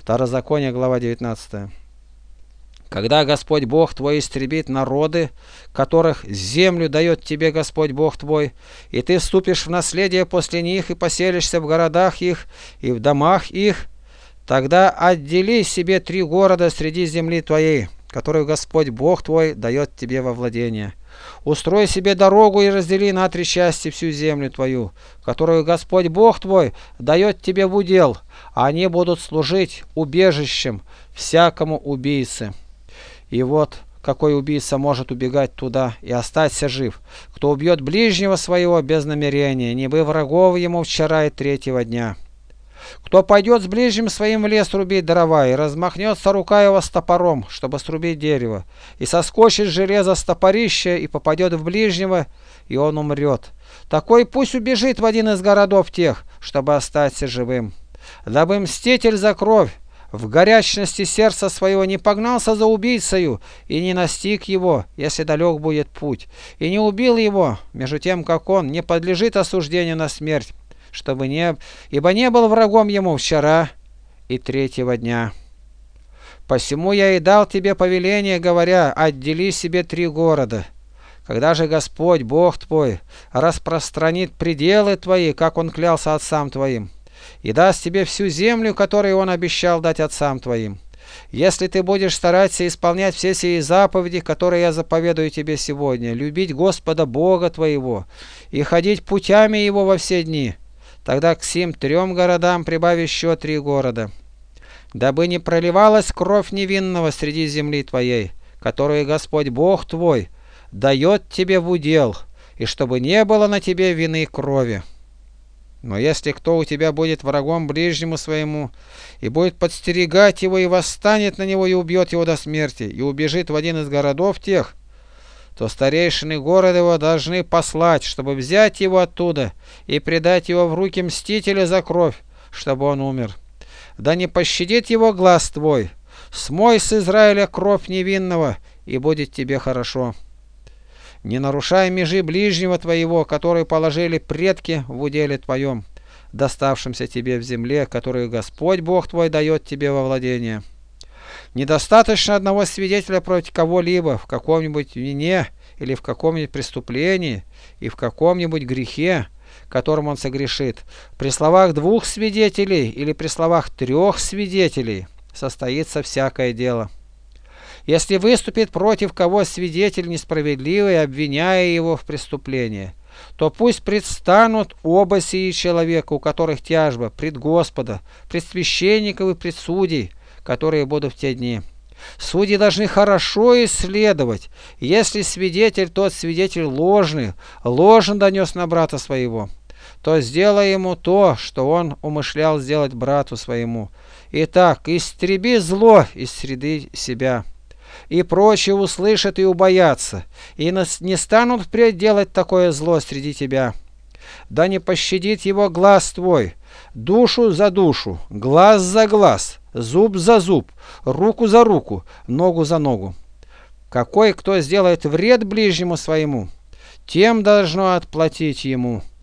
Второзаконие, глава 19. Когда Господь Бог твой истребит народы, которых землю дает тебе Господь Бог твой, и ты вступишь в наследие после них и поселишься в городах их и в домах их, тогда отдели себе 3 города среди земли твоей, которую Господь Бог твой дает тебе во владение. Устрой себе дорогу и раздели на 3 части всю землю твою, которую Господь Бог твой дает тебе в удел, а они будут служить убежищем всякому убийце. И вот какой убийца может убегать туда и остаться жив, кто убьет ближнего своего без намерения, не бы врагов ему вчера и 3-го дня. Кто пойдет с ближним своим в лес рубить дрова, и размахнется рука его с топором, чтобы срубить дерево, и соскочит железо с топорища, и попадет в ближнего, и он умрет. Такой пусть убежит в один из городов тех, чтобы остаться живым. Дабы мститель за кровь в горячности сердца своего не погнался за убийцею и не настиг его, если далек будет путь, и не убил его, между тем, как он не подлежит осуждению на смерть, ибо не был врагом ему вчера и 3-го дня. Посему я и дал тебе повеление, говоря, отдели себе 3 города. Когда же Господь Бог твой распространит пределы твои, как Он клялся отцам твоим, и даст тебе всю землю, которую Он обещал дать отцам твоим, если ты будешь стараться исполнять все сии заповеди, которые я заповедую тебе сегодня, любить Господа Бога твоего и ходить путями Его во все дни, тогда к сим 3 городам прибавь еще 3 города, дабы не проливалась кровь невинного среди земли твоей, которую Господь Бог твой дает тебе в удел, и чтобы не было на тебе вины крови. Но если кто у тебя будет врагом ближнему своему, и будет подстерегать его, и восстанет на него, и убьет его до смерти, и убежит в один из городов тех, то старейшины города его должны послать, чтобы взять его оттуда и предать его в руки мстителя за кровь, чтобы он умер. Да не пощадит его глаз твой, смой с Израиля кровь невинного, и будет тебе хорошо. Не нарушай межи ближнего твоего, которые положили предки в уделе твоем, доставшемся тебе в земле, которую Господь Бог твой дает тебе во владение. Недостаточно одного свидетеля против кого-либо в каком-нибудь вине или в каком-нибудь преступлении и в каком-нибудь грехе, которым он согрешит. При словах 2 свидетелей или при словах 3 свидетелей состоится всякое дело. Если выступит против кого свидетель несправедливый, обвиняя его в преступлении, то пусть предстанут оба сии человека, у которых тяжба, пред Господа, пред священников и пред судей, которые будут в те дни. Судьи должны хорошо исследовать, если свидетель, тот свидетель ложно донес на брата своего, то сделай ему то, что он умышлял сделать брату своему. Итак, истреби зло из среды себя. И прочие услышат и убоятся, и не станут впредь делать такое зло среди тебя. Да не пощадит его глаз твой, душу за душу, глаз за глаз, зуб за зуб, руку за руку, ногу за ногу. Какой кто сделает вред ближнему своему, тем должно отплатить ему.